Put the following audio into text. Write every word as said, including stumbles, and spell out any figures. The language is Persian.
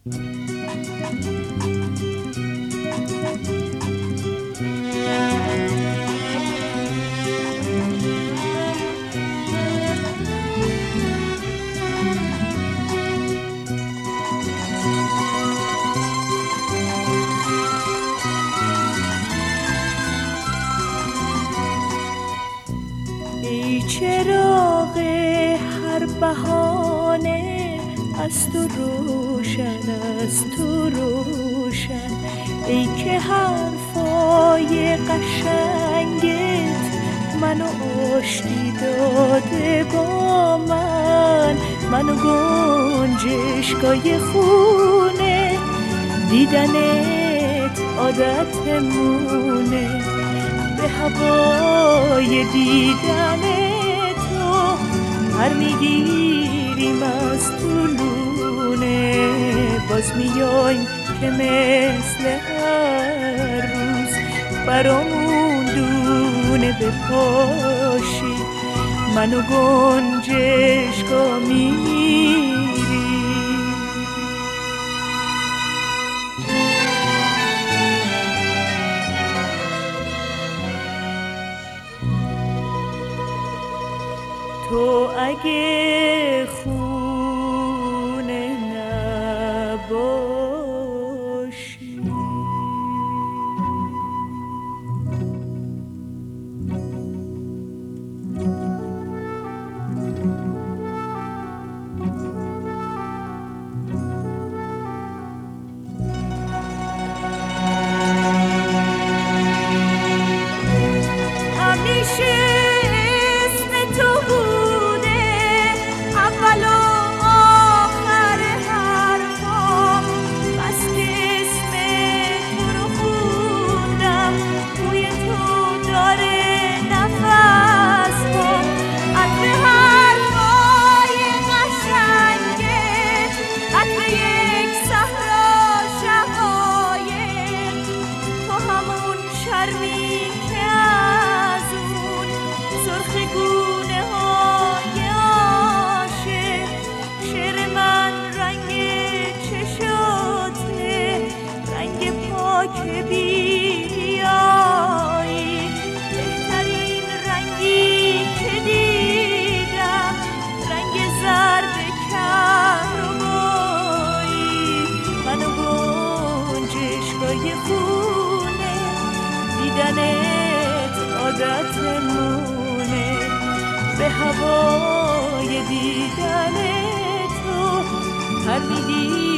ای چراغ هر بهانه از تو روشن، از تو روشن، ای که حرفای قشنگت منو آشتی داده با من، منو گنجشگاه خونه، دیدنت عادتمونه، به هوای دیدن تو پر میگیریم از طولونه، باز میایم که مثل هر روز برامون دونه بپاشی، منو گنجشگاه میری. تو اگه خونه نباشی همیشه که بیایی، بهترین رنگی که دیدم رنگ زرد کهربایی، منو گنجشگاه خونه، دیدنت عادتمونه، به هوای دیدن تو پر میگیرم